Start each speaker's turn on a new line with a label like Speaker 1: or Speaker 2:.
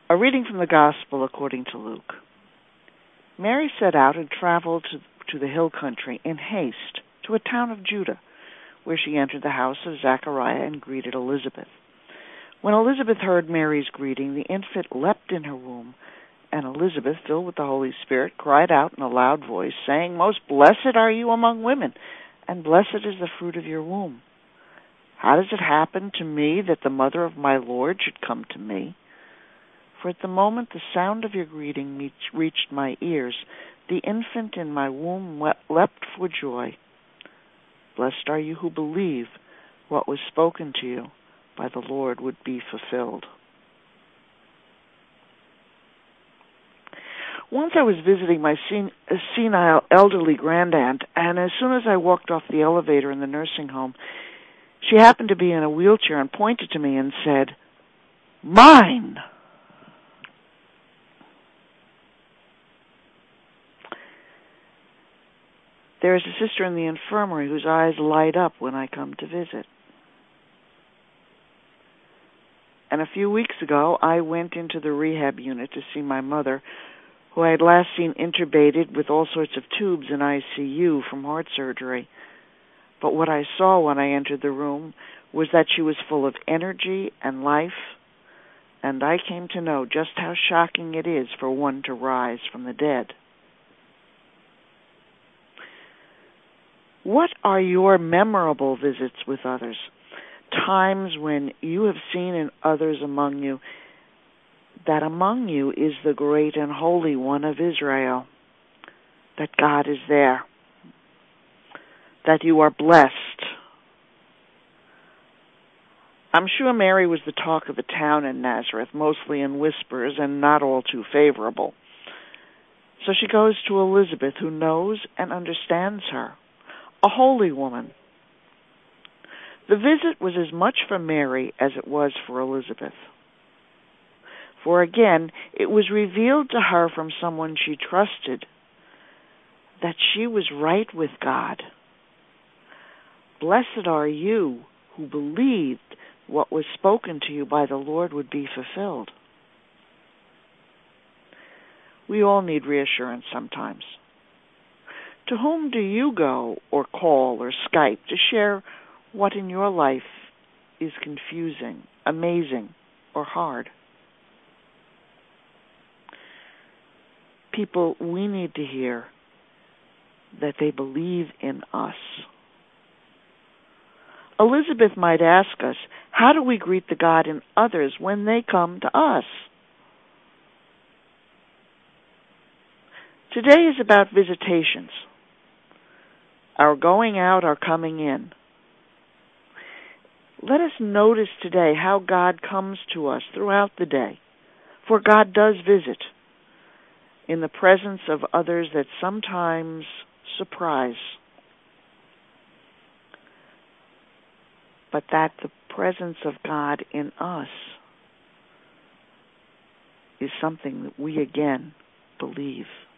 Speaker 1: A reading from the Gospel according to Luke. Mary set out and traveled to the hill country in haste to a town of Judah, where she entered the house of Zechariah and greeted Elizabeth. When Elizabeth heard Mary's greeting, the infant leapt in her womb, and Elizabeth, filled with the Holy Spirit, cried out in a loud voice, saying, "Most blessed are you among women, and blessed is the fruit of your womb. How does it happen to me that the mother of my Lord should come to me? For at the moment the sound of your greeting reached my ears, the infant in my womb leapt for joy. Blessed are you who believe what was spoken to you by the Lord would be fulfilled." Once I was visiting my senile elderly grandaunt, and as soon as I walked off the elevator in the nursing home, she happened to be in a wheelchair and pointed to me and said, "Mine!" There is a sister in the infirmary whose eyes light up when I come to visit. And a few weeks ago, I went into the rehab unit to see my mother, who I had last seen intubated with all sorts of tubes in ICU from heart surgery. But what I saw when I entered the room was that she was full of energy and life, and I came to know just how shocking it is for one to rise from the dead. What are your memorable visits with others? Times when you have seen in others among you that among you is the great and holy one of Israel, that God is there, that you are blessed. I'm sure Mary was the talk of the town in Nazareth, mostly in whispers and not all too favorable. So she goes to Elizabeth, who knows and understands her, a holy woman. The visit was as much for Mary as it was for Elizabeth. For again, it was revealed to her from someone she trusted that she was right with God. Blessed are you who believed what was spoken to you by the Lord would be fulfilled. We all need reassurance sometimes. To whom do you go or call or Skype to share what in your life is confusing, amazing, or hard? People, we need to hear that they believe in us. Elizabeth might ask us, how do we greet the God in others when they come to us? Today is about visitations. Our going out, our coming in. Let us notice today how God comes to us throughout the day, for God does visit in the presence of others that sometimes surprise, but that the presence of God in us is something that we again believe.